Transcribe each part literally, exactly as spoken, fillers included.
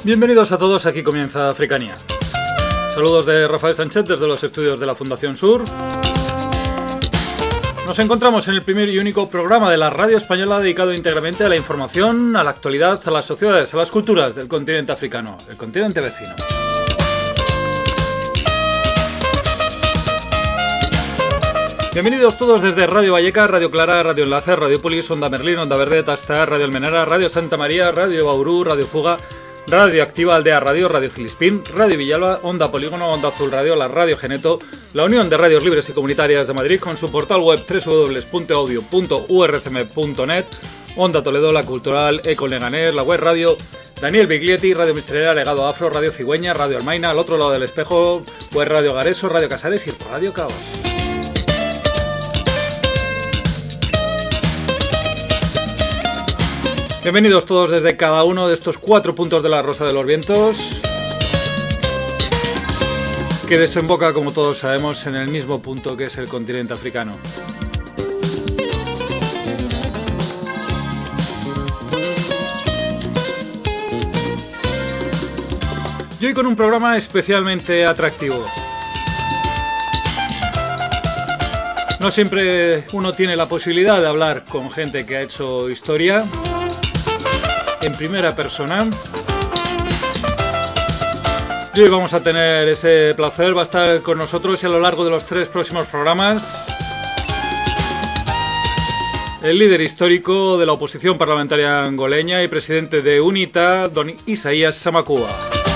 Bienvenidos a todos, aquí comienza Africanía. Saludos de Rafael Sánchez desde los estudios de la Fundación Sur. Nos encontramos en el primer y único programa de la radio española dedicado íntegramente a la información, a la actualidad, a las sociedades, a las culturas del continente africano, el continente vecino. Bienvenidos todos desde Radio Valleca, Radio Clara, Radio Enlace, Radio Polis, Onda Merlín, Onda Verde, Tastar, Radio Almenara, Radio Santa María, Radio Bauru, Radio Fuga, Radio Activa Aldea Radio, Radio Filispín, Radio Villalba, Onda Polígono, Onda Azul Radio, la Radio Geneto, la Unión de Radios Libres y Comunitarias de Madrid con su portal web doble u doble u doble u punto audio punto u r c m punto net, Onda Toledo, La Cultural, Eco Leganés, la Web Radio, Daniel Biglietti, Radio Misterera, Legado Afro, Radio Cigüeña, Radio Almaina, al otro lado del espejo, Web Radio Gareso, Radio Casares y Radio Caos. Bienvenidos todos desde cada uno de estos cuatro puntos de la Rosa de los Vientos, que desemboca, como todos sabemos, en el mismo punto que es el continente africano. Y hoy con un programa especialmente atractivo. No siempre uno tiene la posibilidad de hablar con gente que ha hecho historia en primera persona. Y hoy vamos a tener ese placer, va a estar con nosotros y a lo largo de los tres próximos programas el líder histórico de la oposición parlamentaria angoleña y presidente de UNITA, don Isaías Samakuba.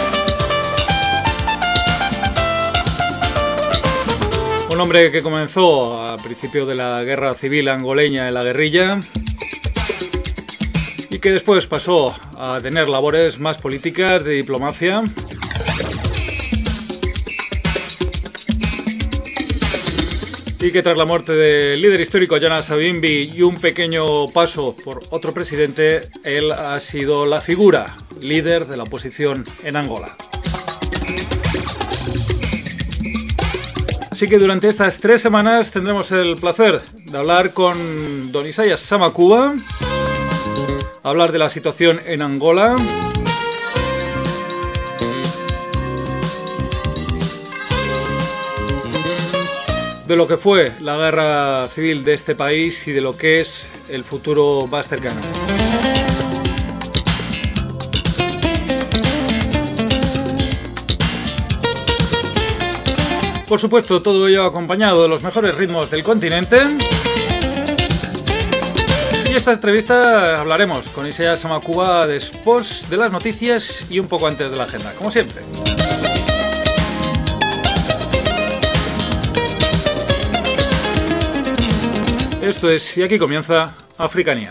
Un hombre que comenzó a principio de la guerra civil angoleña en la guerrilla y que después pasó a tener labores más políticas, de diplomacia. Y que tras la muerte del líder histórico Jonas Savimbi y un pequeño paso por otro presidente, él ha sido la figura líder de la oposición en Angola. Así que durante estas tres semanas tendremos el placer de hablar con don Isaías Samakuba, hablar de la situación en Angola, de lo que fue la guerra civil de este país y de lo que es el futuro más cercano. Por supuesto, todo ello acompañado de los mejores ritmos del continente. Y esta entrevista hablaremos con Isaías Samakuba después de las noticias y un poco antes de la agenda, como siempre. Esto es, y aquí comienza Africanía.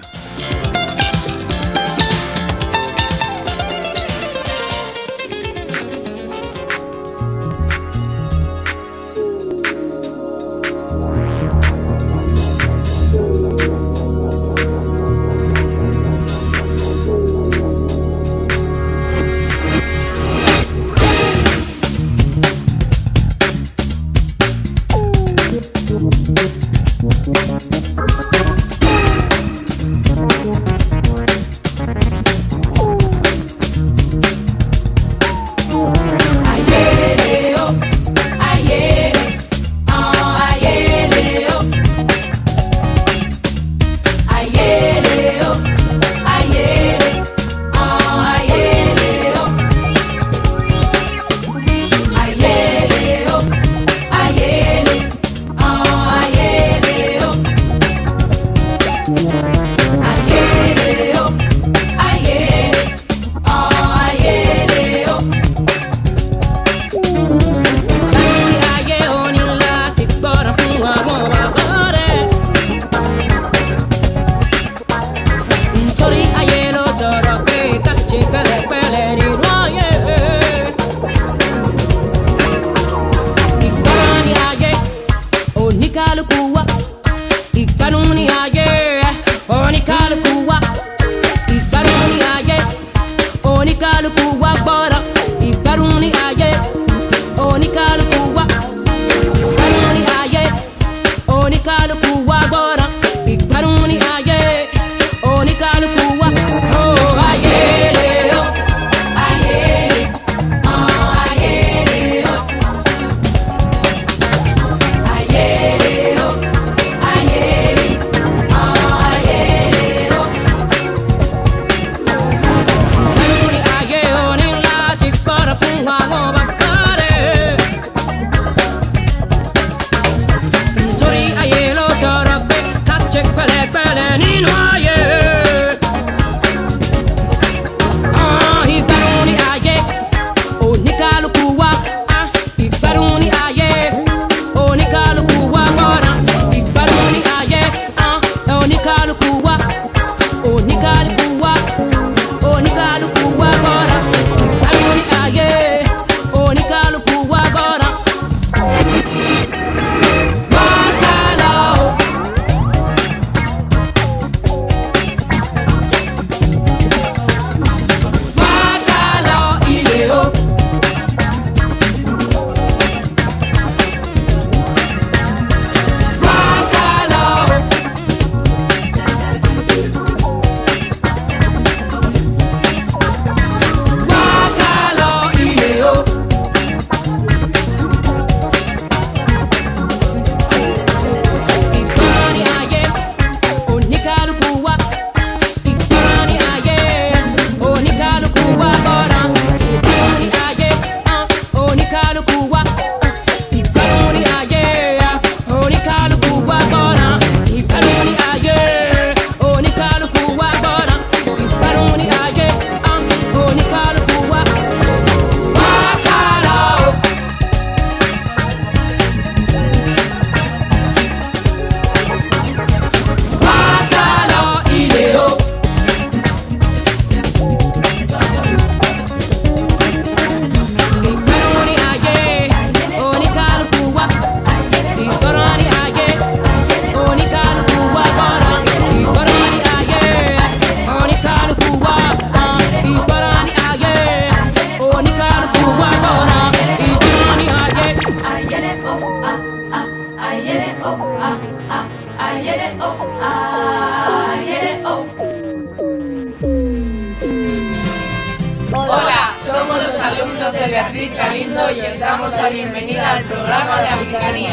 Oh, soy Beatriz Galindo y os damos la bienvenida al programa de Africanía.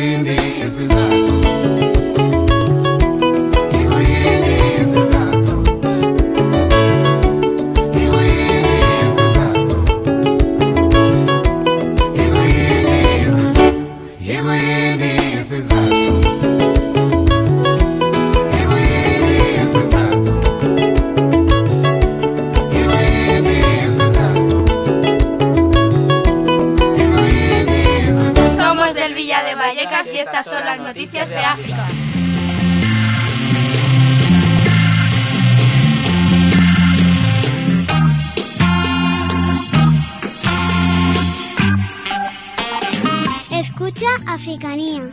Y estas son las noticias de África. Escucha Africanía.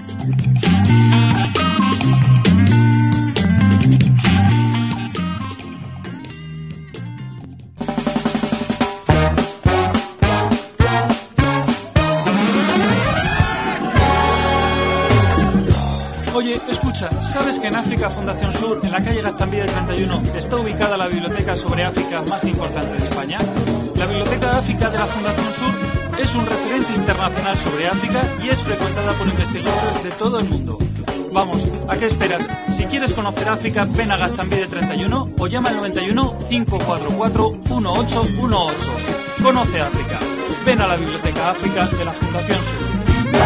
Oye, escucha, ¿sabes que en África Fundación Sur, en la calle Gaztambide treinta y uno, está ubicada la biblioteca sobre África más importante de España? La Biblioteca de África de la Fundación Sur es un referente internacional sobre África y es frecuentada por investigadores de todo el mundo. Vamos, ¿a qué esperas? Si quieres conocer África, ven a Gaztambide treinta y uno o llama al noventa y uno, cinco cuatro cuatro, uno ocho uno ocho. Conoce África. Ven a la Biblioteca África de la Fundación Sur.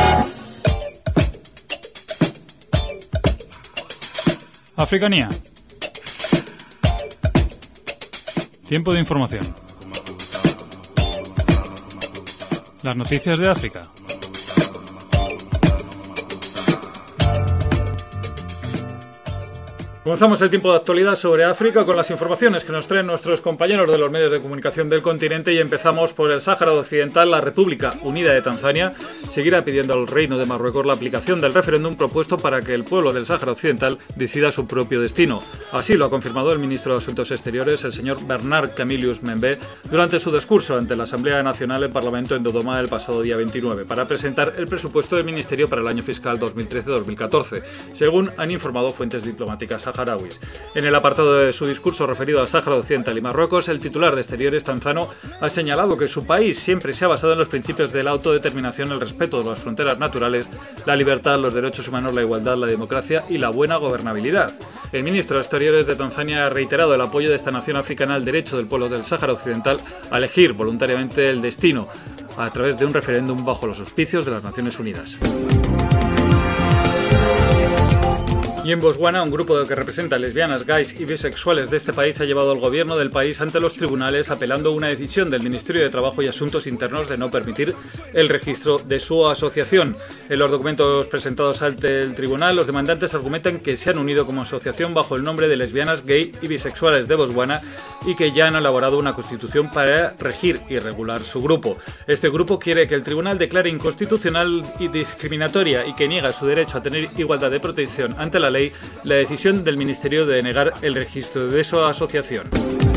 Africanía. Tiempo de información. Las noticias de África. Comenzamos el tiempo de actualidad sobre África con las informaciones que nos traen nuestros compañeros de los medios de comunicación del continente y empezamos por el Sáhara Occidental. La República Unida de Tanzania seguirá pidiendo al Reino de Marruecos la aplicación del referéndum propuesto para que el pueblo del Sáhara Occidental decida su propio destino. Así lo ha confirmado el ministro de Asuntos Exteriores, el señor Bernard Camillus Membe, durante su discurso ante la Asamblea Nacional del Parlamento en Dodoma el pasado día veintinueve, para presentar el presupuesto del Ministerio para el año fiscal dos mil trece dos mil catorce, según han informado fuentes diplomáticas saharauis. En el apartado de su discurso referido al Sáhara Occidental y Marruecos, el titular de Exteriores tanzano ha señalado que su país siempre se ha basado en los principios de la autodeterminación, el respeto de las fronteras naturales, la libertad, los derechos humanos, la igualdad, la democracia y la buena gobernabilidad. El ministro de Exteriores de Tanzania ha reiterado el apoyo de esta nación africana al derecho del pueblo del Sáhara Occidental a elegir voluntariamente el destino a través de un referéndum bajo los auspicios de las Naciones Unidas. Y en Botswana, un grupo que representa lesbianas, gays y bisexuales de este país ha llevado al gobierno del país ante los tribunales apelando a una decisión del Ministerio de Trabajo y Asuntos Internos de no permitir el registro de su asociación. En los documentos presentados ante el tribunal, los demandantes argumentan que se han unido como asociación bajo el nombre de lesbianas, gay y bisexuales de Botswana y que ya han elaborado una constitución para regir y regular su grupo. Este grupo quiere que el tribunal declare inconstitucional y discriminatoria y que niega su derecho a tener igualdad de protección ante la ley la decisión del Ministerio de negar el registro de su asociación.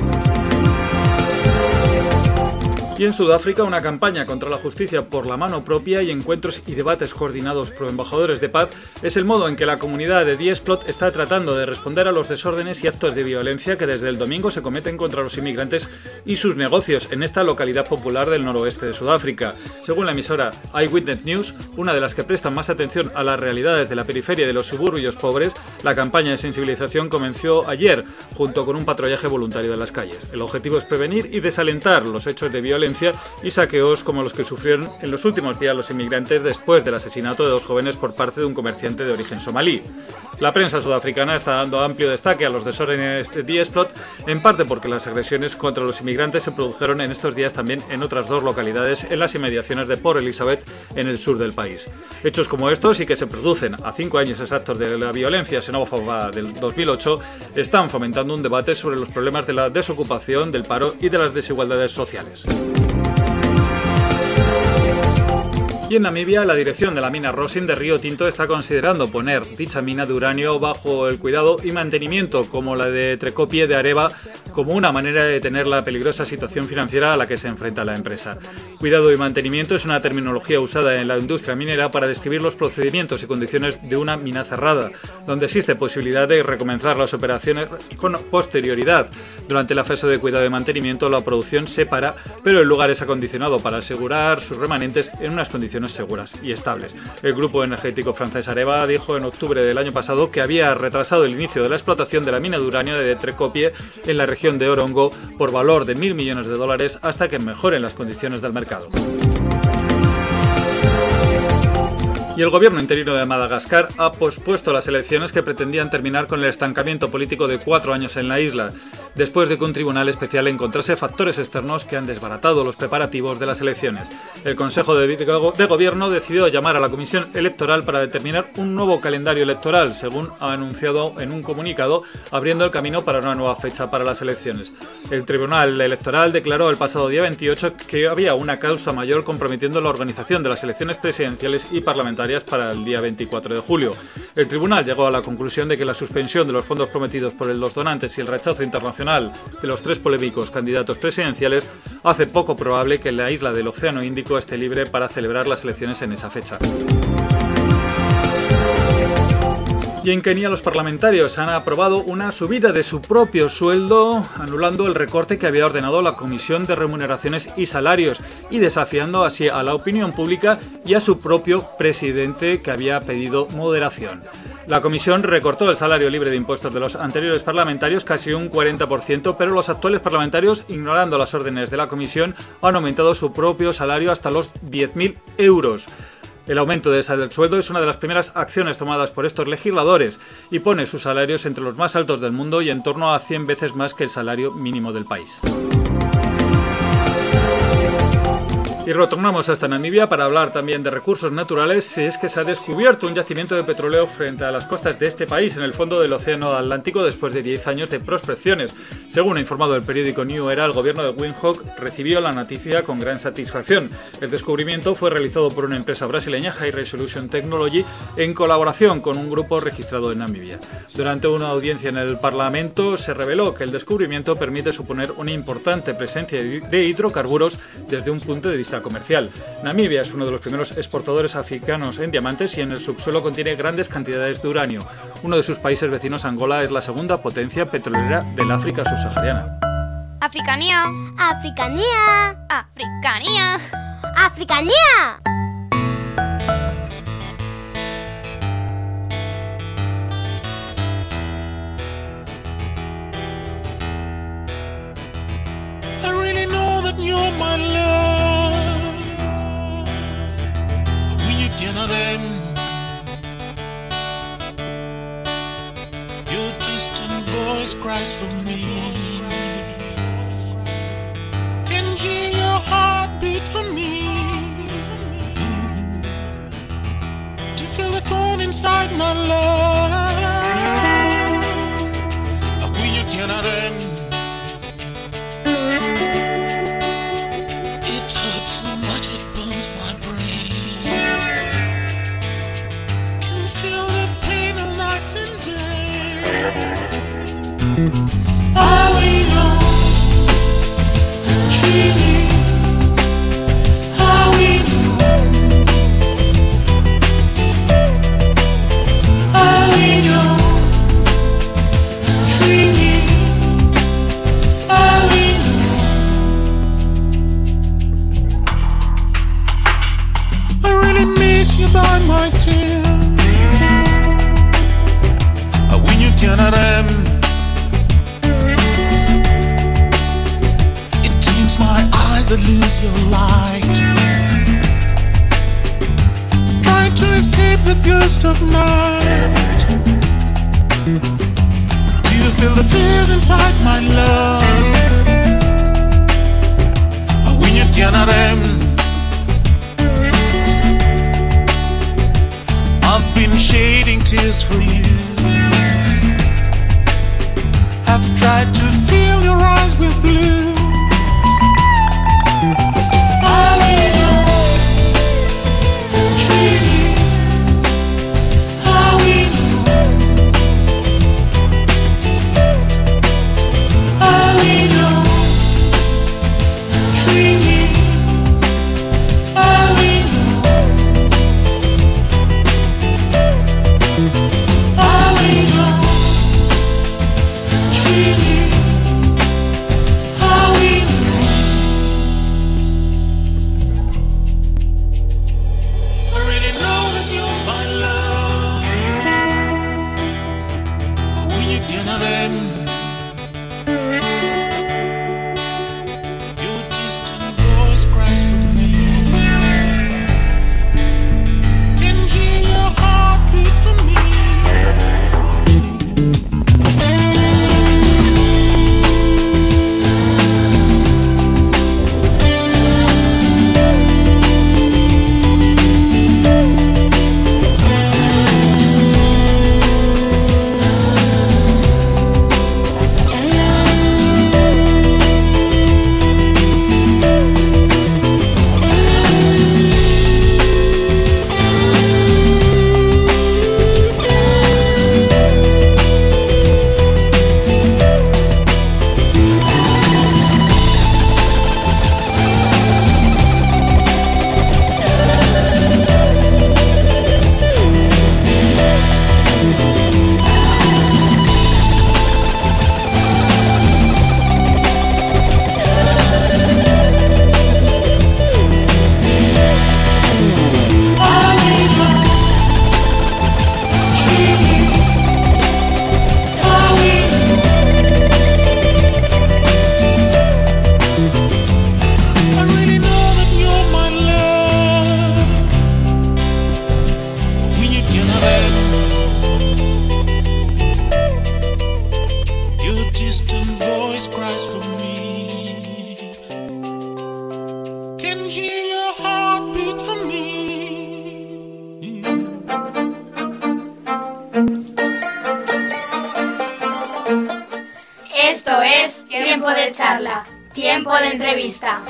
Y en Sudáfrica, una campaña contra la justicia por la mano propia y encuentros y debates coordinados por embajadores de paz es el modo en que la comunidad de Diesplot está tratando de responder a los desórdenes y actos de violencia que desde el domingo se cometen contra los inmigrantes y sus negocios en esta localidad popular del noroeste de Sudáfrica. Según la emisora Eyewitness News, una de las que prestan más atención a las realidades de la periferia y de los suburbios pobres, la campaña de sensibilización comenzó ayer, junto con un patrullaje voluntario de las calles. El objetivo es prevenir y desalentar los hechos de violencia y saqueos como los que sufrieron en los últimos días los inmigrantes después del asesinato de dos jóvenes por parte de un comerciante de origen somalí. La prensa sudafricana está dando amplio destaque a los desórdenes de Diesplot, en parte porque las agresiones contra los inmigrantes se produjeron en estos días también en otras dos localidades en las inmediaciones de Port Elizabeth, en el sur del país. Hechos como estos y que se producen a cinco años exactos de la violencia xenófoba del dos mil ocho están fomentando un debate sobre los problemas de la desocupación, del paro y de las desigualdades sociales. Y en Namibia, la dirección de la mina Rosin de Río Tinto está considerando poner dicha mina de uranio bajo el cuidado y mantenimiento como la de Trecopie de Areva como una manera de detener la peligrosa situación financiera a la que se enfrenta la empresa. Cuidado y mantenimiento es una terminología usada en la industria minera para describir los procedimientos y condiciones de una mina cerrada, donde existe posibilidad de recomenzar las operaciones con posterioridad. Durante la fase de cuidado y mantenimiento la producción se para, pero el lugar es acondicionado para asegurar sus remanentes en unas condiciones seguras y estables. El grupo energético francés Areva dijo en octubre del año pasado que había retrasado el inicio de la explotación de la mina de uranio de Trecopie en la región de Orongo por valor de mil millones de dólares hasta que mejoren las condiciones del mercado. Y el gobierno interino de Madagascar ha pospuesto las elecciones que pretendían terminar con el estancamiento político de cuatro años en la isla, después de que un tribunal especial encontrase factores externos que han desbaratado los preparativos de las elecciones. El Consejo de, de Gobierno decidió llamar a la Comisión Electoral para determinar un nuevo calendario electoral, según ha anunciado en un comunicado, abriendo el camino para una nueva fecha para las elecciones. El Tribunal Electoral declaró el pasado día veintiocho que había una causa mayor comprometiendo la organización de las elecciones presidenciales y parlamentarias para el día veinticuatro de julio. El tribunal llegó a la conclusión de que la suspensión de los fondos prometidos por los donantes y el rechazo internacional de los tres polémicos candidatos presidenciales hace poco probable que la isla del Océano Índico esté libre para celebrar las elecciones en esa fecha. Y en Kenia los parlamentarios han aprobado una subida de su propio sueldo, anulando el recorte que había ordenado la Comisión de Remuneraciones y Salarios y desafiando así a la opinión pública y a su propio presidente, que había pedido moderación. La comisión recortó el salario libre de impuestos de los anteriores parlamentarios casi un cuarenta por ciento, pero los actuales parlamentarios, ignorando las órdenes de la comisión, han aumentado su propio salario hasta los diez mil euros. El aumento de ese sueldo es una de las primeras acciones tomadas por estos legisladores y pone sus salarios entre los más altos del mundo y en torno a cien veces más que el salario mínimo del país. Y retornamos hasta Namibia para hablar también de recursos naturales. Si es que se ha descubierto un yacimiento de petróleo frente a las costas de este país, en el fondo del Océano Atlántico, después de diez años de prospecciones. Según ha informado el periódico New Era, el gobierno de Windhoek recibió la noticia con gran satisfacción. El descubrimiento fue realizado por una empresa brasileña, High Resolution Technology, en colaboración con un grupo registrado en Namibia. Durante una audiencia en el Parlamento se reveló que el descubrimiento permite suponer una importante presencia de hidrocarburos desde un punto de vista comercial. Namibia es uno de los primeros exportadores africanos en diamantes y en el subsuelo contiene grandes cantidades de uranio. Uno de sus países vecinos, Angola, es la segunda potencia petrolera del África subsahariana. Africanía. Africanía. Africanía. Africanía. I really know that you're my love. Your distant voice cries for me. Can hear your heartbeat for me. To feel the thorn inside my love. When you cannot end. It hurts so much it burns my brain. Are we young and dreaming? Are we new? Are we young and dreaming? Are we new? I really miss you by my tears. When you cannot end. That lose your light, trying to escape the ghost of night. Do you feel the fears inside my love? When you cannot end. I've been shedding tears for you. I've tried to fill your eyes with blue. Are we You're not alone. Your distant voice cries for me. Can hear your heartbeat for me. Esto es Tiempo de Charla, Tiempo de Entrevista.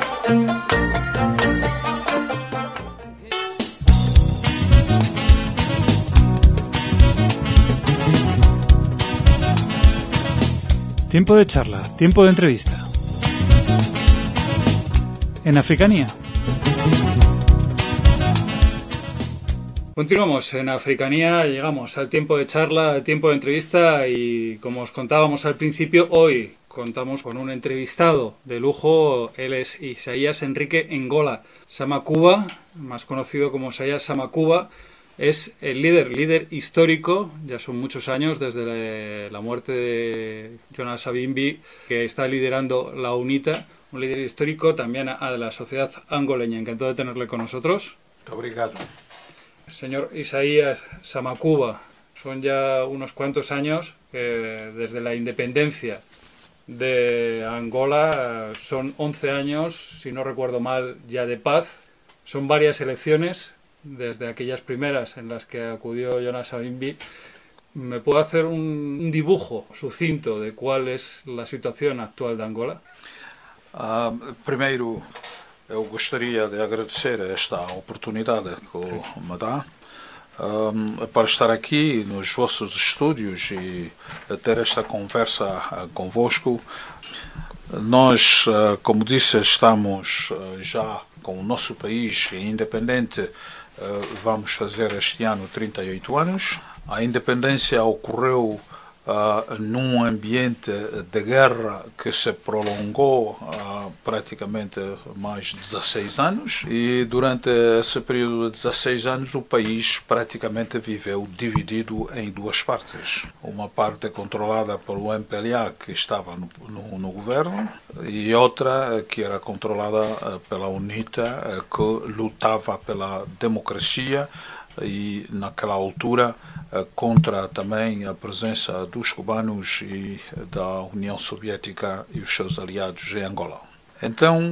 Tiempo de charla, tiempo de entrevista. En Africanía. Continuamos en Africanía, llegamos al tiempo de charla, al tiempo de entrevista y como os contábamos al principio, hoy contamos con un entrevistado de lujo. Él es Isaías Enrique Ngola Samakuba, más conocido como Isaías Samakuba. Es el líder, líder histórico, ya son muchos años desde la muerte de Jonas Savimbi, que está liderando la UNITA, un líder histórico también a la sociedad angoleña. Encantado de tenerle con nosotros. Obrigado. Señor Isaías Samakuba, son ya unos cuantos años eh, desde la independencia de Angola, son once años, si no recuerdo mal, ya de paz. Son varias elecciones, desde aquellas primeras en las que acudió Jonas Savimbi. ¿Me puede hacer un dibujo sucinto de cuál es la situação actual de Angola? Uh, primeiro, eu gostaria de agradecer esta oportunidade que me dá um, para estar aqui nos vossos estúdios e ter esta conversa uh, convosco. Nós, uh, como disse, estamos uh, já com o nosso país independente. Uh, vamos fazer este ano trinta e oito anos. A independência ocorreu uh, num ambiente de guerra que se prolongou uh, praticamente mais de dezasseis anos, e durante esse período de dezasseis anos o país praticamente viveu dividido em duas partes. Uma parte controlada pelo M P L A, que estava no, no, no governo, e outra que era controlada uh, pela UNITA, uh, que lutava pela democracia e naquela altura contra também a presença dos cubanos e da União Soviética e os seus aliados em Angola. Então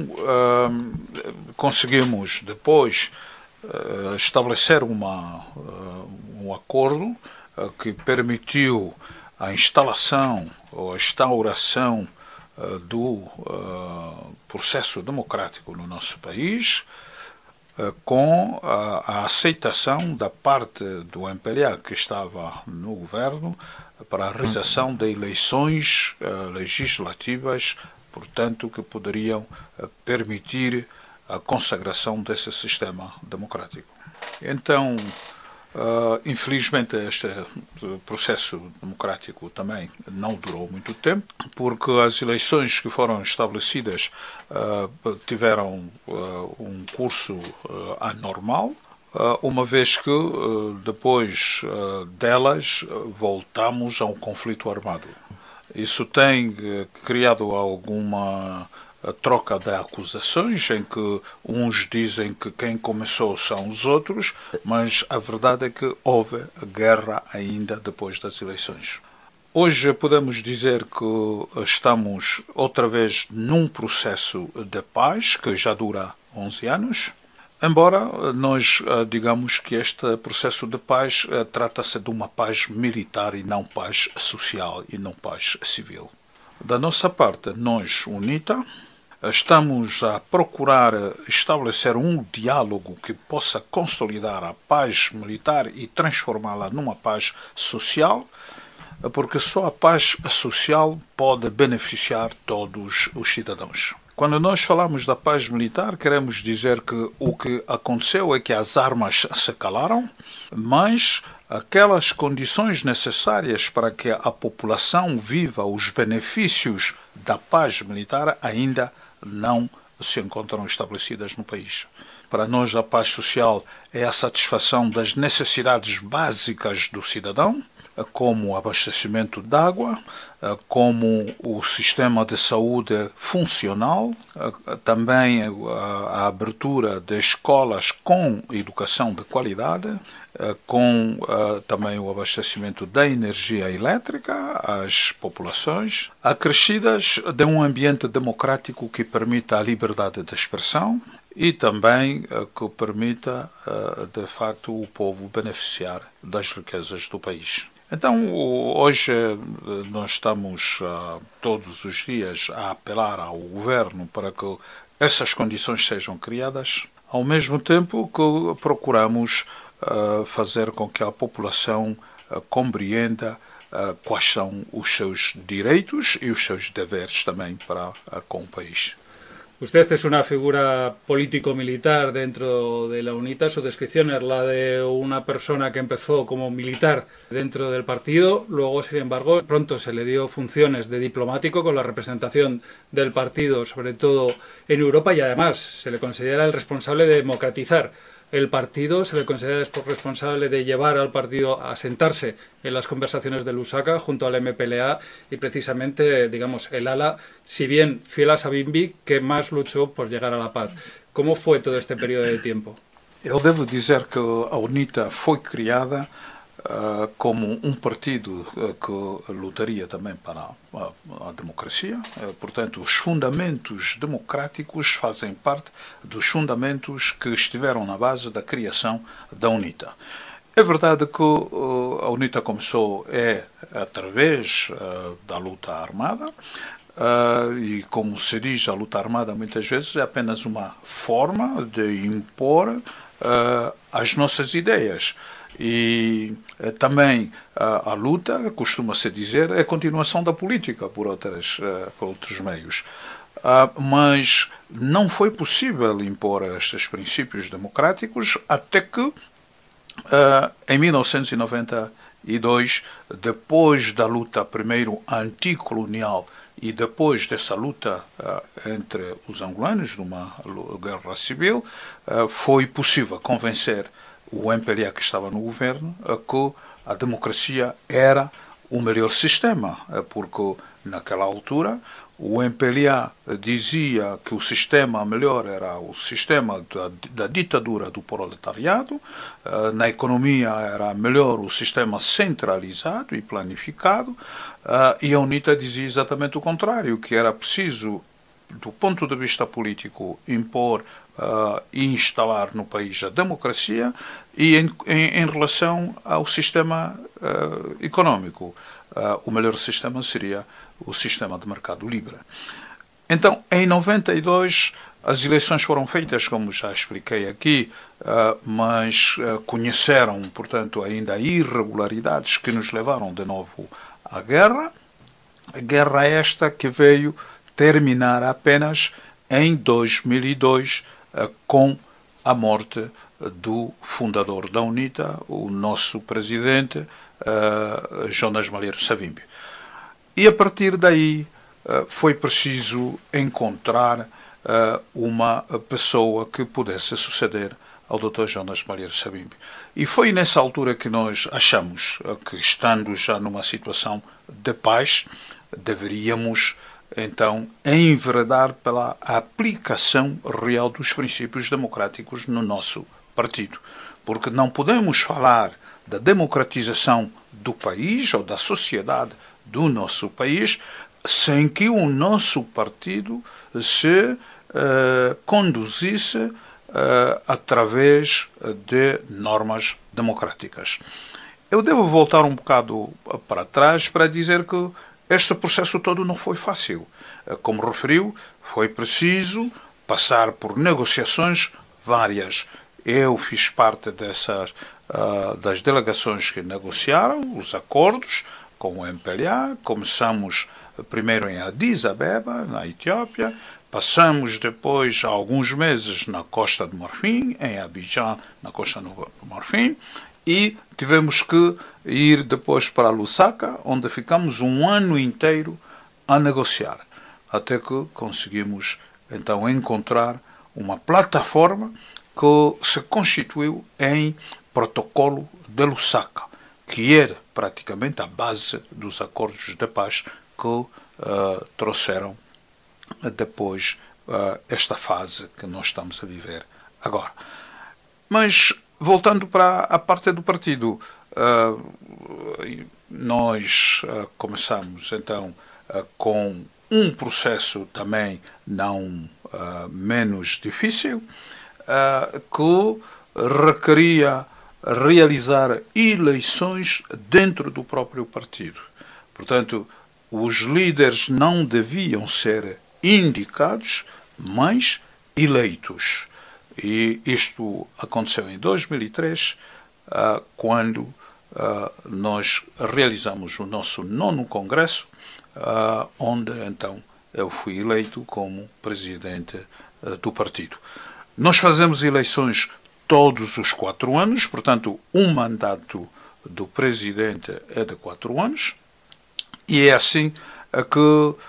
conseguimos depois estabelecer uma, um acordo que permitiu a instalação ou a instauração do processo democrático no nosso país, com a, a aceitação da parte do M P L A que estava no governo para a realização de eleições uh, legislativas, portanto, que poderiam uh, permitir a consagração desse sistema democrático. Então, uh, infelizmente, este processo democrático também não durou muito tempo, porque as eleições que foram estabelecidas uh, tiveram uh, um curso uh, anormal, uh, uma vez que uh, depois uh, delas uh, voltamos a um conflito armado. Isso tem uh, criado alguma a troca de acusações, em que uns dizem que quem começou são os outros, mas a verdade é que houve guerra ainda depois das eleições. Hoje podemos dizer que estamos outra vez num processo de paz que já dura onze anos, embora nós digamos que este processo de paz trata-se de uma paz militar e não paz social e não paz civil. Da nossa parte, nós, UNITA, estamos a procurar estabelecer um diálogo que possa consolidar a paz militar e transformá-la numa paz social, porque só a paz social pode beneficiar todos os cidadãos. Quando nós falamos da paz militar, queremos dizer que o que aconteceu é que as armas se calaram, mas aquelas condições necessárias para que a população viva os benefícios da paz militar ainda não se encontram estabelecidas no país. Para nós, a paz social é a satisfação das necessidades básicas do cidadão, como o abastecimento de água, como o sistema de saúde funcional, também a abertura de escolas com educação de qualidade, com também o abastecimento da energia elétrica às populações, acrescidas de um ambiente democrático que permita a liberdade de expressão e também que permita, de facto, o povo beneficiar das riquezas do país. Então, hoje nós estamos todos os dias a apelar ao governo para que essas condições sejam criadas, ao mesmo tempo que procuramos fazer com que a população compreenda quais são os seus direitos e os seus deveres também para com o país. Usted es una figura político-militar dentro de la UNITA. Su descripción es la de una persona que empezó como militar dentro del partido. Luego, sin embargo, pronto se le dio funciones de diplomático con la representación del partido, sobre todo en Europa, y además se le considera el responsable de democratizar el partido, se le considera responsable de llevar al partido a sentarse en las conversaciones de Lusaka junto al M P L A y precisamente, digamos, el ala, si bien fiel a Savimbi, que más luchó por llegar a la paz. ¿Cómo fue todo este periodo de tiempo? Eu devo dizer que a UNITA foi criada Uh, como um partido uh, que lutaria também para a, a democracia. Uh, portanto, os fundamentos democráticos fazem parte dos fundamentos que estiveram na base da criação da UNITA. É verdade que uh, a UNITA começou é através uh, da luta armada, uh, e como se diz, a luta armada muitas vezes é apenas uma forma de impor uh, as nossas ideias. E eh, também a, a luta, costuma-se dizer, é a continuação da política por, outras, uh, por outros meios. Uh, mas não foi possível impor estes princípios democráticos até que, uh, em mil novecentos e noventa e dois, depois da luta primeiro anticolonial e depois dessa luta uh, entre os angolanos, numa guerra civil, uh, foi possível convencer o M P L A que estava no governo que a democracia era o melhor sistema, porque naquela altura o M P L A dizia que o sistema melhor era o sistema da, da ditadura do proletariado, na economia era melhor o sistema centralizado e planificado, e a UNITA dizia exatamente o contrário, que era preciso, do ponto de vista político, impor uh, e instalar no país a democracia e em, em, em relação ao sistema uh, econômico. Uh, o melhor sistema seria o sistema de mercado livre. Então, em noventa e dois, as eleições foram feitas, como já expliquei aqui, uh, mas uh, conheceram, portanto, ainda irregularidades que nos levaram de novo à guerra. A guerra esta que veio terminar apenas em dois mil e dois com a morte do fundador da UNITA, o nosso presidente uh, Jonas Malheiro Savimbi. E a partir daí uh, foi preciso encontrar uh, uma pessoa que pudesse suceder ao doutor Jonas Malheiro Savimbi. E foi nessa altura que nós achamos uh, que, estando já numa situação de paz, deveríamos então enveredar pela aplicação real dos princípios democráticos no nosso partido. Porque não podemos falar da democratização do país ou da sociedade do nosso país sem que o nosso partido se uh, conduzisse uh, através de normas democráticas. Eu devo voltar um bocado para trás para dizer que este processo todo não foi fácil. Como referiu, foi preciso passar por negociações várias. Eu fiz parte dessas, uh, das delegações que negociaram os acordos com o M P L A. Começamos primeiro em Addis Abeba, na Etiópia. Passamos depois alguns meses na Costa do Marfim, em Abidjan, na Costa do Marfim. E tivemos que ir depois para Lusaka, onde ficamos um ano inteiro a negociar, até que conseguimos então encontrar uma plataforma que se constituiu em Protocolo de Lusaka, que era praticamente a base dos acordos de paz que uh, trouxeram depois uh, esta fase que nós estamos a viver agora. Mas, voltando para a parte do partido, uh, nós uh, começamos então uh, com um processo também não uh, menos difícil, uh, que requeria realizar eleições dentro do próprio partido. Portanto, os líderes não deviam ser indicados, mas eleitos. E isto aconteceu em dois mil e três, uh, quando uh, nós realizamos o nosso nono congresso, Uh, onde então eu fui eleito como presidente uh, do partido. Nós fazemos eleições todos os quatro anos, portanto, um mandato do presidente é de quatro anos, e é assim uh, que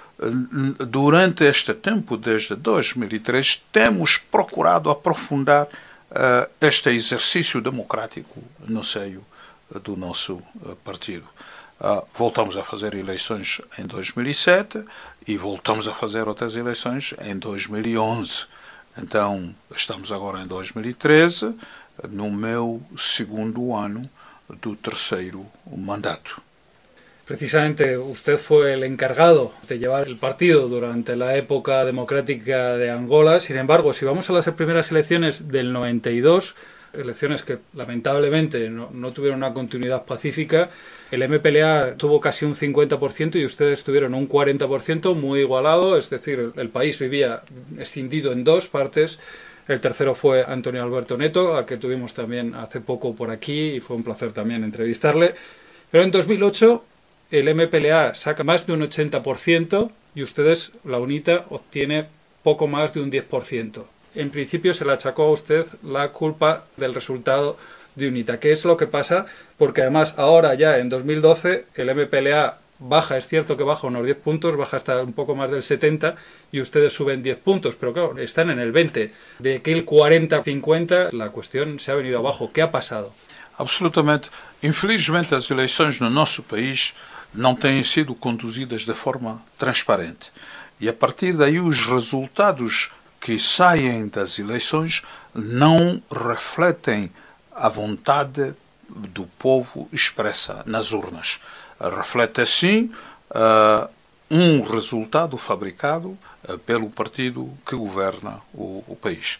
uh, durante este tempo, desde dois mil e três, temos procurado aprofundar uh, este exercício democrático no seio uh, do nosso uh, partido. Uh, voltamos a fazer eleições em dois mil e sete e voltamos a fazer outras eleições em dois mil e onze. Então, estamos agora em dois mil e treze, no meu segundo ano do terceiro mandato. Precisamente usted fue el encargado de llevar el partido durante la época democrática de Angola. Sin embargo, si vamos a las primeras elecciones del noventa y dos, elecciones que lamentablemente no, no tuvieron una continuidad pacífica, el M P L A tuvo casi un cincuenta por ciento y ustedes tuvieron un cuarenta por ciento, muy igualado, es decir, el, el país vivía escindido en dos partes. El tercero fue Antonio Alberto Neto, al que tuvimos también hace poco por aquí y fue un placer también entrevistarle. Pero en dos mil ocho el M P L A saca más de un ochenta por ciento y ustedes, la UNITA, obtiene poco más de un diez por ciento. En principio se le achacó a usted la culpa del resultado de UNITA. ¿Qué es lo que pasa? Porque además ahora ya en dos mil doce el M P L A baja, es cierto que baja unos diez puntos, baja hasta un poco más del setenta y ustedes suben diez puntos, pero claro, están en el veinte. De aquel cuarenta cincuenta la cuestión se ha venido abajo. ¿Qué ha pasado? Absolutamente. Infelizmente as eleições no nosso país não têm sido conduzidas de forma transparente. E a partir daí os resultados que saem das eleições não refletem a vontade do povo expressa nas urnas. Reflete, assim, uh, um resultado fabricado uh, pelo partido que governa o, o país.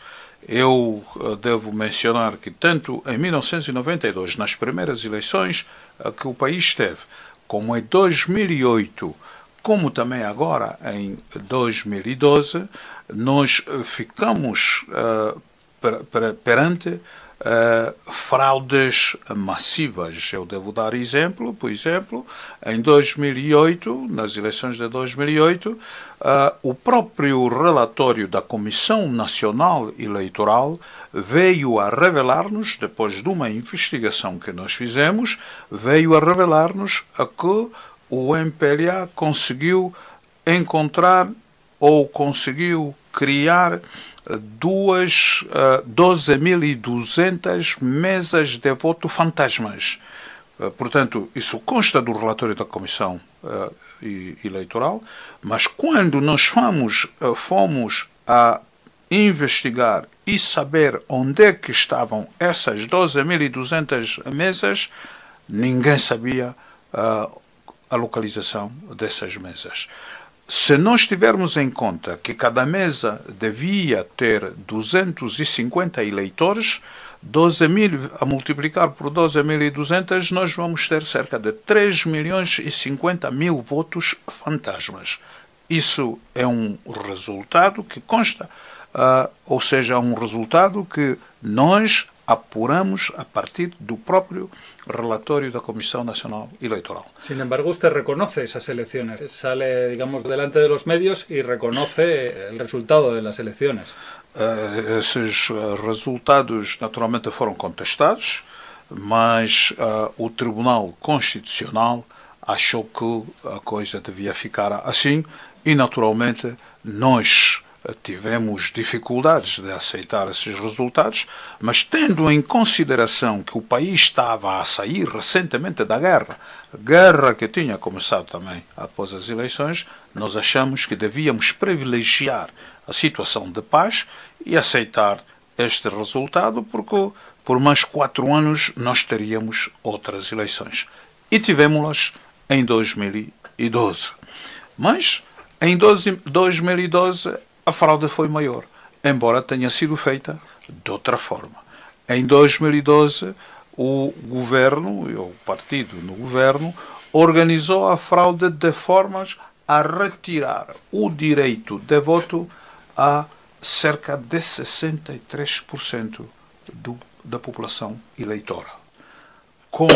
Eu uh, devo mencionar que tanto em mil novecentos e noventa e dois, nas primeiras eleições uh, que o país teve, como em dois mil e oito, como também agora em dois mil e doze, nós ficamos uh, per, per, perante uh, fraudes massivas. Eu devo dar exemplo, por exemplo, em dois mil e oito, nas eleições de dois mil e oito, uh, o próprio relatório da Comissão Nacional Eleitoral veio a revelar-nos, depois de uma investigação que nós fizemos, veio a revelar-nos que o M P L A conseguiu encontrar ou conseguiu criar duas, uh, doze mil e duzentas mesas de voto fantasmas. Uh, portanto, isso consta do relatório da Comissão uh, Eleitoral, mas quando nós fomos, uh, fomos a investigar e saber onde é que estavam essas doze mil e duzentas mesas, ninguém sabia uh, a localização dessas mesas. Se nós tivermos em conta que cada mesa devia ter duzentos e cinquenta eleitores, doze mil a multiplicar por doze mil e duzentos, nós vamos ter cerca de três milhões e cinquenta mil votos fantasmas. Isso é um resultado que consta, uh, ou seja, um resultado que nós apuramos a partir do próprio relatório da Comissão Nacional Eleitoral. Sin embargo, usted reconoce esas elecciones, sale, digamos, delante de los medios y reconoce el resultado de las elecciones. Uh, esses uh, resultados naturalmente foram contestados, mas uh, o Tribunal Constitucional achou que a coisa devia ficar assim e naturalmente nós tivemos dificuldades de aceitar esses resultados, mas tendo em consideração que o país estava a sair recentemente da guerra, guerra que tinha começado também após as eleições, nós achamos que devíamos privilegiar a situação de paz e aceitar este resultado, porque por mais quatro anos nós teríamos outras eleições. E tivemos-las em dois mil e doze. Mas em dois mil e doze a fraude foi maior, embora tenha sido feita de outra forma. Em dois mil e doze, o governo, o partido no governo, organizou a fraude de formas a retirar o direito de voto a cerca de sessenta e três por cento do, da população eleitora. Como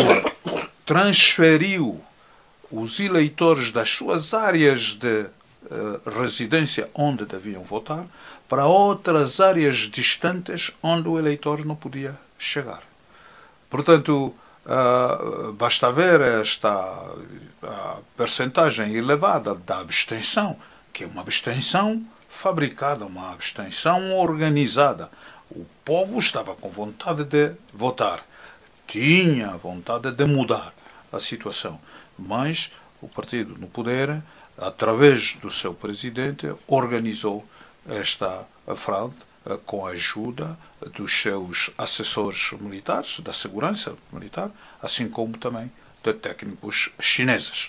transferiu os eleitores das suas áreas de uh, residência onde deviam votar para outras áreas distantes onde o eleitor não podia chegar. Portanto, uh, basta ver esta a percentagem elevada da abstenção, que é uma abstenção fabricada, uma abstenção organizada. O povo estava com vontade de votar, tinha vontade de mudar a situação, mas o partido no poder, através do seu presidente, organizou esta fraude com a ajuda dos seus assessores militares, da segurança militar, assim como também de técnicos chineses.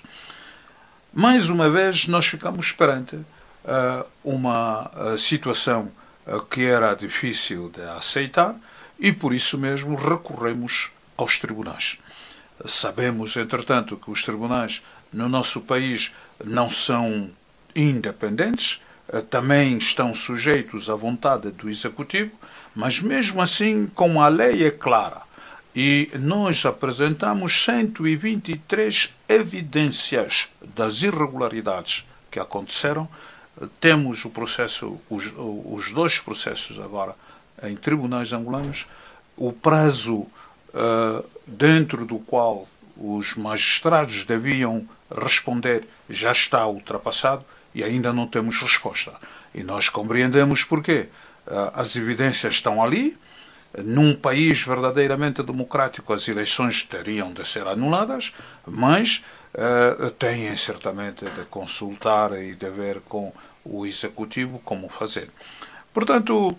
Mais uma vez, nós ficamos perante uh, uma uh, situação uh, que era difícil de aceitar e, por isso mesmo, recorremos aos tribunais. Sabemos, entretanto, que os tribunais no nosso país não são independentes, uh, também estão sujeitos à vontade do Executivo, mas mesmo assim, como a lei é clara, e nós apresentamos cento e vinte e três evidências das irregularidades que aconteceram. Temos o processo, os, os dois processos agora em tribunais angolanos. O prazo uh, dentro do qual os magistrados deviam responder já está ultrapassado e ainda não temos resposta. E nós compreendemos porquê. Uh, as evidências estão ali. Num país verdadeiramente democrático, as eleições teriam de ser anuladas, mas uh, têm certamente de consultar e de ver com o Executivo como fazer. Portanto,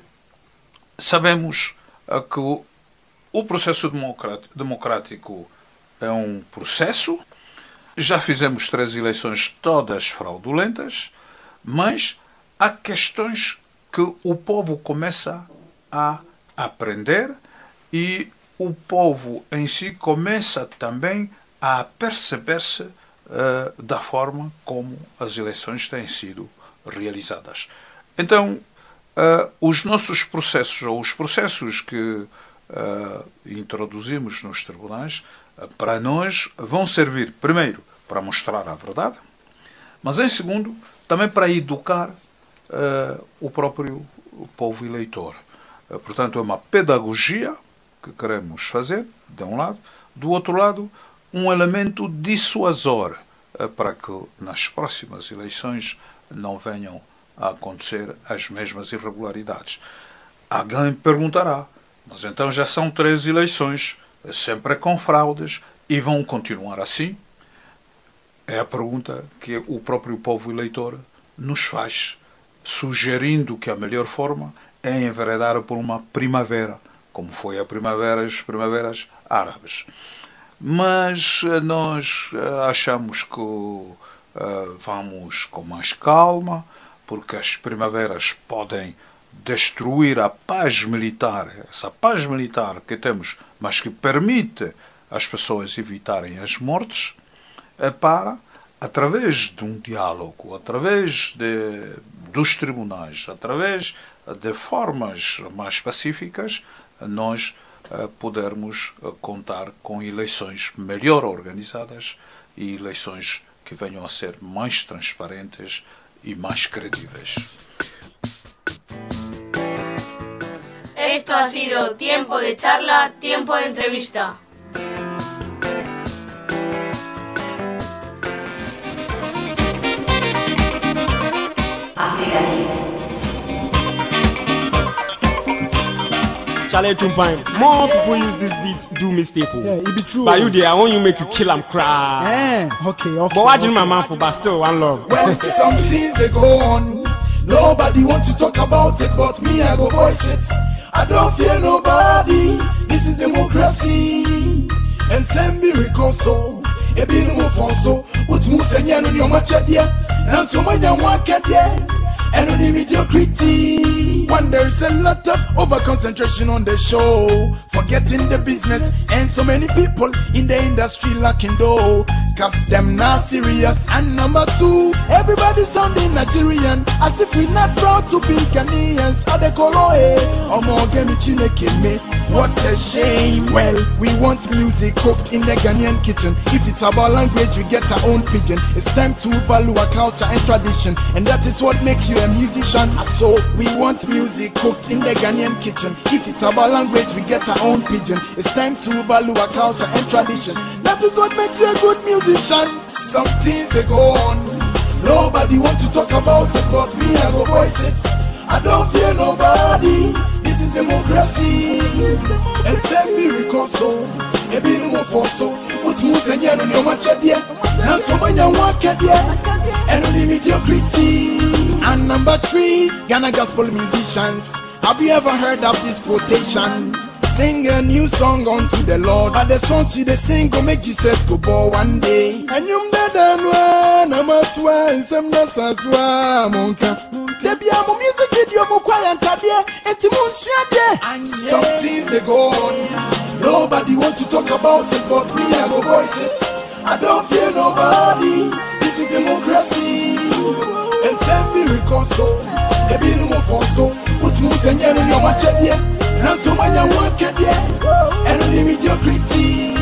sabemos uh, que o, o processo democrático é um processo. Já fizemos três eleições todas fraudulentas, mas há questões que o povo começa a aprender e o povo em si começa também a perceber-se uh, da forma como as eleições têm sido realizadas. Então, uh, os nossos processos, ou os processos que uh, introduzimos nos tribunais, uh, para nós vão servir, primeiro, para mostrar a verdade, mas, em segundo, também para educar uh, o próprio povo eleitor. Portanto, é uma pedagogia que queremos fazer, de um lado. Do outro lado, um elemento dissuasor para que nas próximas eleições não venham a acontecer as mesmas irregularidades. Alguém perguntará, mas então já são três eleições, sempre com fraudes, e vão continuar assim? É a pergunta que o próprio povo eleitor nos faz, sugerindo que a melhor forma é enveredar por uma primavera, como foi a primavera, as primaveras árabes. Mas nós achamos que uh, vamos com mais calma, porque as primaveras podem destruir a paz militar, essa paz militar que temos, mas que permite às pessoas evitarem as mortes, para, através de um diálogo, através de, dos tribunais, através de formas mais pacíficas, nós uh, podermos uh, contar com eleições melhor organizadas e eleições que venham a ser mais transparentes e mais credíveis. Esto ha sido Tiempo de Charla, Tiempo de Entrevista. Africanía. Charlie Chumpine. More people use this beat do mistake. Yeah, it be true. But you there, I want you make you kill 'em cry. Eh, okay, okay. But watching okay. my man for, but still one love. Well, some things they go on. Nobody want to talk about it, but me I go voice it. I don't fear nobody. This is democracy. And send me reconcile. E be no for so. What mu senya no your match dia. Na so manya waka dia. And on mediocrity. When there's a lot of over concentration on the show, forgetting the business, and so many people in the industry lacking dough, cause them not serious. And number two, everybody sounding Nigerian, as if we not proud to be Ghanaians. Adekoloe, omo gemi chineke me, what a shame. Well, we want music cooked in the Ghanaian kitchen. If it's about language, we get our own pidgin. It's time to value our culture and tradition, and that is what makes you a musician. So we want music cooked in the Ghanaian kitchen. If it's about language, we get our own pidgin. It's time to value our culture and tradition. That is what makes you a good musician. Some things they go on. Nobody want to talk about it, but me I go voice it. I don't fear nobody. This is democracy. And send me reconcile. E be no for so. What mu senya no your match dia. Na so manya waka dia. And on mediocrity. And number three, Ghana gospel musicians. Have you ever heard of this quotation? Sing a new song unto the Lord, but the song you they sing go make Jesus go born one day. And you better know number two and some nasaswa monka. Debi amu music video mu quiet tabia eti mu nsuade. And some things they go on. Nobody want to talk about it, but me I go voice it. I don't fear nobody. This is democracy. And send me reconcile. E be no for so. What mu senya no your match dia. Na so manya waka dia. And on mediocrity.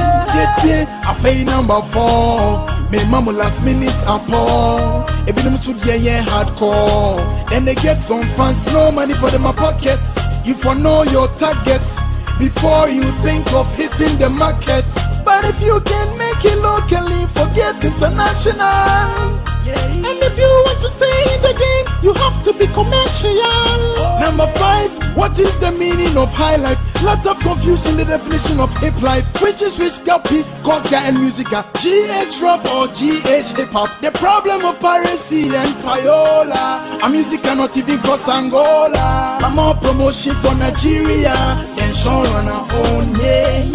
Tete afei number four. Me mamu last minute apart. E be no so dia yeah hardcore. Then they get some fans, no money for them pockets. You for know your target before you think of hitting the market. But if you can make it locally, forget international. Yeah. And if you want to stay in the game, you have to be commercial. Oh. Number five, what is the meaning of high life? Lot of confusion, the definition of hip life. Which is which guppy, Cosga and Musica, G H rap or G H hip hop. The problem of piracy and payola. A music cannot even cross Angola. I'm more promotion for Nigeria than Sean on our own. Yeah,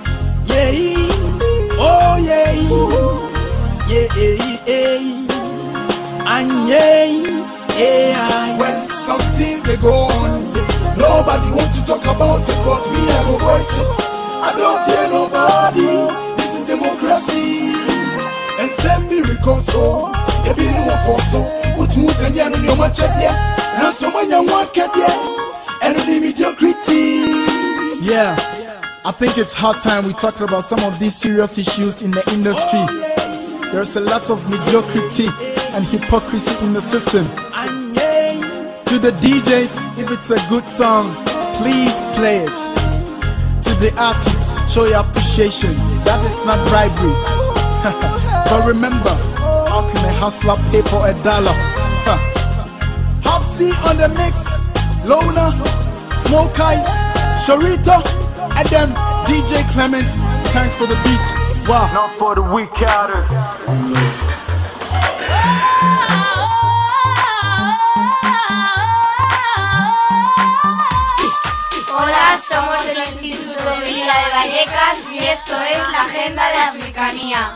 yeah, oh yeah, yeah, yeah, yeah. And yeah, yeah. When some things they go on, nobody want to talk about it, but me I go voice it. I don't fear nobody. This is democracy. And send me reconcile. E be no for so. What mu senya no your match dia. Na so manya waka dia. And on mediocrity. Yeah, I think it's hard time we talked about some of these serious issues in the industry. Oh, yeah. There's a lot of mediocrity and hypocrisy in the system. To the D Js, if it's a good song, please play it. To the artist, show your appreciation. That is not bribery. But remember, how can a hustler pay for a dollar? Hopsy on the mix, Lona, Smoke Ice, Sharita, and then D J Clement. Thanks for the beat. Wow. Not for the weak hearted. Hola, somos del Instituto de Villa de Vallecas y esto es la Agenda de Africanía.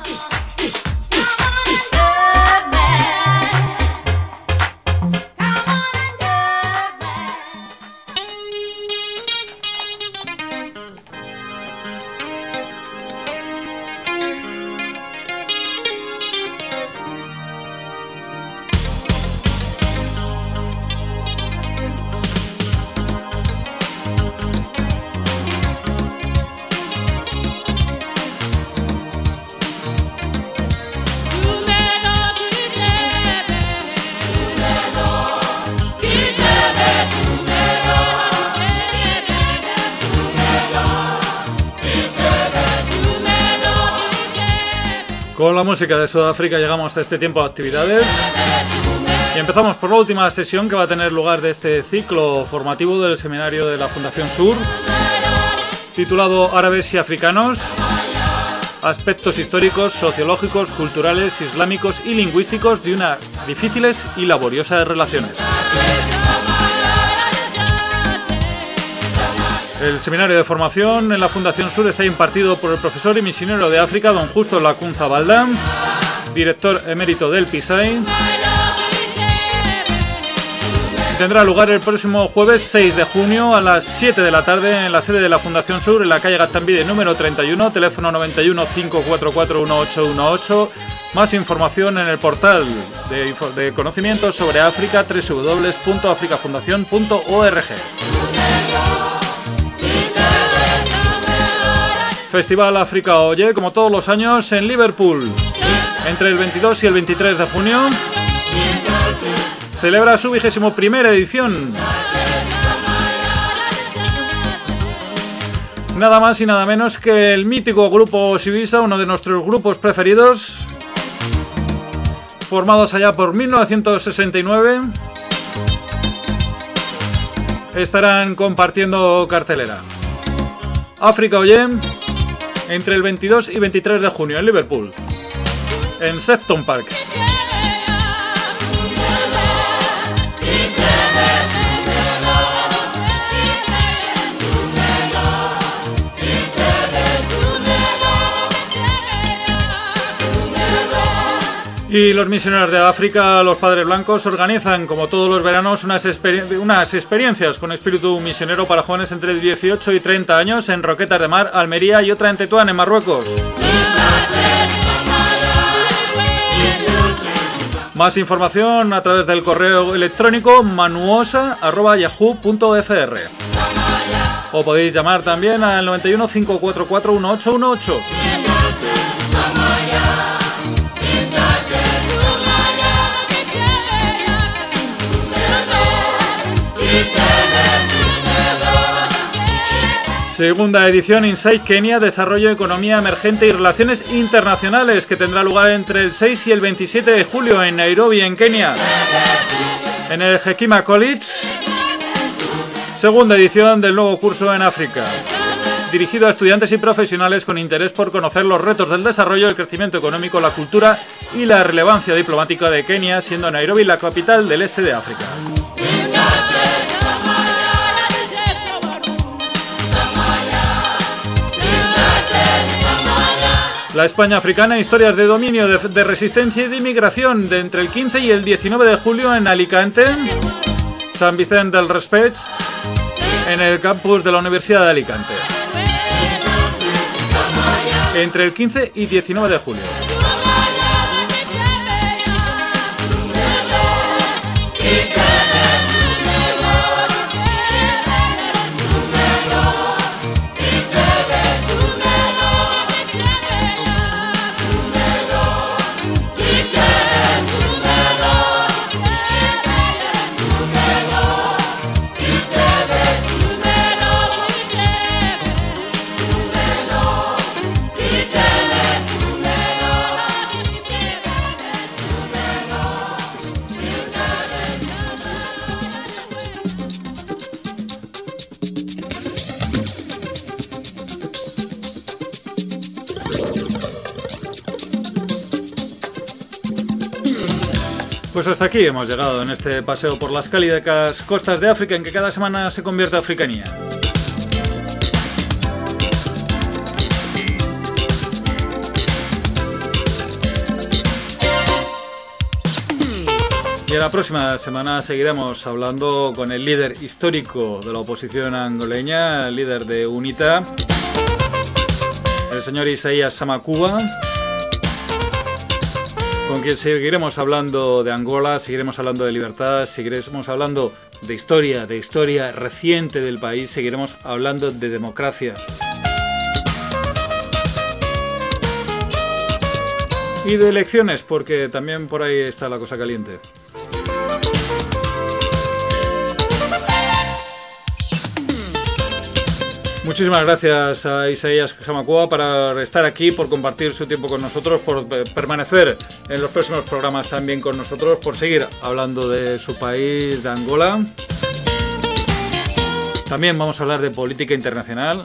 Con la música de Sudáfrica llegamos a este tiempo de actividades. Y empezamos por la última sesión que va a tener lugar de este ciclo formativo del seminario de la Fundación Sur, titulado Árabes y Africanos, aspectos históricos, sociológicos, culturales, islámicos y lingüísticos de unas difíciles y laboriosas relaciones. El seminario de formación en la Fundación Sur está impartido por el profesor y misionero de África, don Justo Lacunza Baldán, director emérito del P I S A I. Tendrá lugar el próximo jueves seis de junio a las siete de la tarde en la sede de la Fundación Sur, en la calle Gaztambide número treinta y uno, teléfono noventa y uno, cinco cuatro cuatro, uno ocho uno ocho. Más información en el portal de, de conocimientos sobre África, doble u doble u doble u punto africafundación punto org. Festival África Oye, como todos los años, en Liverpool. Entre el veintidós y el veintitrés de junio celebra su vigésimo primera edición. Nada más y nada menos que el mítico grupo Sibisa, uno de nuestros grupos preferidos, formados allá por mil novecientos sesenta y nueve, estarán compartiendo cartelera. África Oye, entre el veintidós y veintitrés de junio en Liverpool, en Sefton Park. Y los misioneros de África, los Padres Blancos, organizan, como todos los veranos, unas, exper- unas experiencias con espíritu misionero para jóvenes entre dieciocho y treinta años en Roquetas de Mar, Almería, y otra en Tetuán, en Marruecos. Más información a través del correo electrónico manuosa arroba yahoo punto fr. O podéis llamar también al noventa y uno, cinco cuatro cuatro, uno ocho uno ocho. Segunda edición Inside Kenia, Desarrollo, Economía Emergente y Relaciones Internacionales, que tendrá lugar entre el seis y el veintisiete de julio en Nairobi, en Kenia, en el Hekima College. Segunda edición del nuevo curso en África, dirigido a estudiantes y profesionales con interés por conocer los retos del desarrollo, el crecimiento económico, la cultura y la relevancia diplomática de Kenia, siendo Nairobi la capital del este de África. La España africana, historias de dominio, de, de resistencia y de inmigración, de entre el quince y el diecinueve de julio en Alicante, San Vicente del Raspeig, en el campus de la Universidad de Alicante. Entre el quince y diecinueve de julio. Pues hasta aquí hemos llegado en este paseo por las cálidas costas de África, en que cada semana se convierte Africanía. Y en la próxima semana seguiremos hablando con el líder histórico de la oposición angoleña, el líder de UNITA, el señor Isaías Samakuba, con quien seguiremos hablando de Angola, seguiremos hablando de libertad, seguiremos hablando de historia, de historia reciente del país, seguiremos hablando de democracia. Y de elecciones, porque también por ahí está la cosa caliente. Muchísimas gracias a Isaías Jamakua por estar aquí, por compartir su tiempo con nosotros, por permanecer en los próximos programas también con nosotros, por seguir hablando de su país, de Angola. También vamos a hablar de política internacional.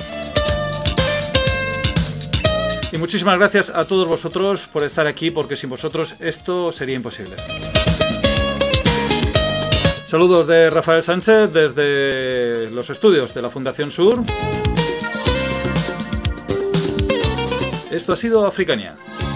Y muchísimas gracias a todos vosotros por estar aquí, porque sin vosotros esto sería imposible. Saludos de Rafael Sánchez desde los estudios de la Fundación Sur. Esto ha sido Africania.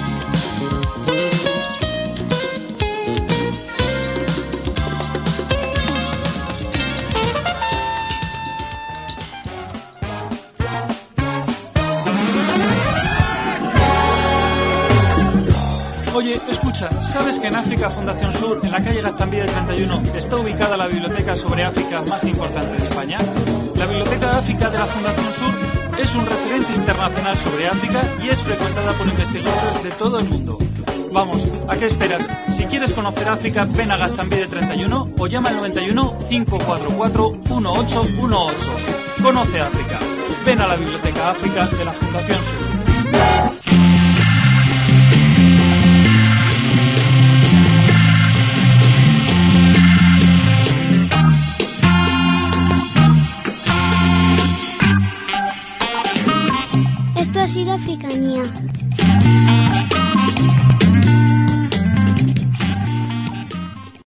Oye, escucha, ¿sabes que en África Fundación Sur, en la calle Gaztambide treinta y uno, está ubicada la biblioteca sobre África más importante de España? La Biblioteca de África de la Fundación Sur es un referente internacional sobre África y es frecuentada por investigadores de todo el mundo. Vamos, ¿a qué esperas? Si quieres conocer África, ven a Gaztambide treinta y uno o llama al noventa y uno, cinco cuatro cuatro, uno ocho uno ocho. Conoce África. Ven a la Biblioteca África de la Fundación Sur. Esto ha sido Africanía.